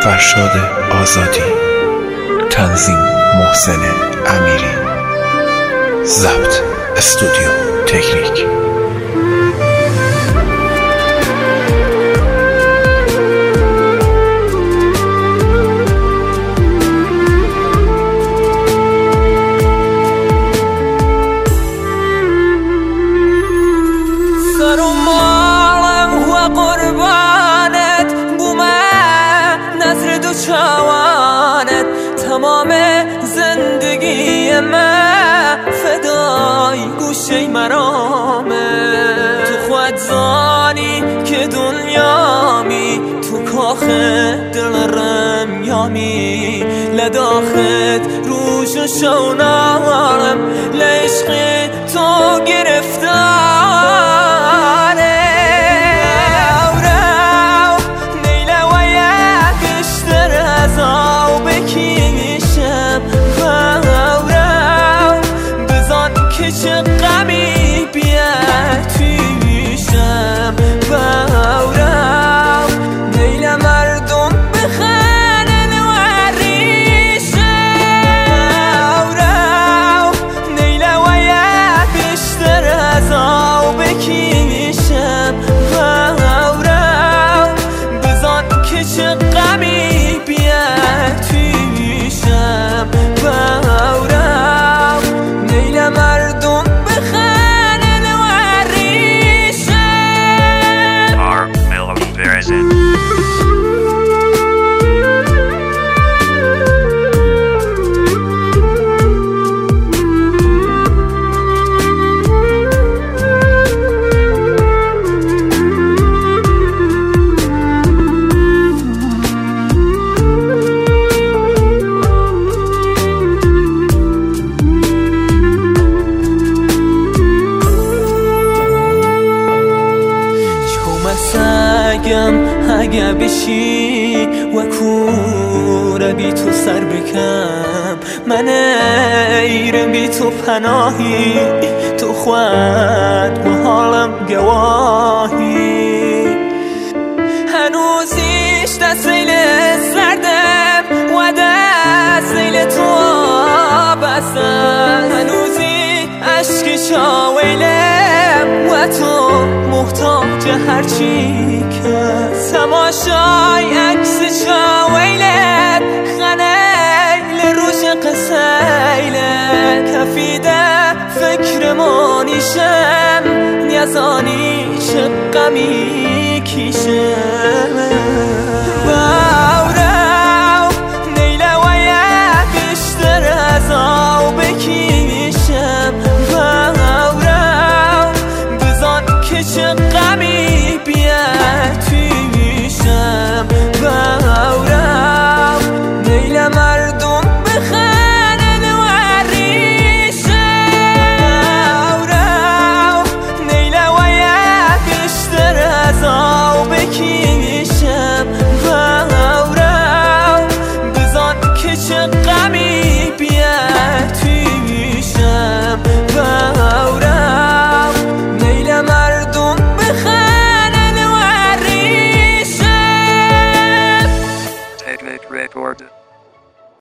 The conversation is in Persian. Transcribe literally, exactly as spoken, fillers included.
فرشاد آزادی، تنظیم محسن امیری، ضبط استودیو تکنیک. تمام زندگی من فدای گوشه مرامه. تو خود زانی که دنیامی، تو کاخ دل رم یامی، لداخت روش و شونارم لعشق تو گرفتاره. چه غمی بیاد تویشم باورم، دیل مردم بخنن و ریشم باورم، دیل و یک بیشتر از آب بکیشم باورم، بزن که چه غمی بیاد تویشم باورم، دیل مردم اگه بشی و کوره بی تو سر بکم، من ایرم بی تو پناهی، تو خود و حالم گواهی. هنوزیش دست سیل سردم و دست سیل تو بستم، هنوزی عشق شاویلم و تو محتاج هرچی که تماشای عکس شاویلت خنیل روش قسیلت کفیده فکر مانیشم نیازانی چه غمی کیشم.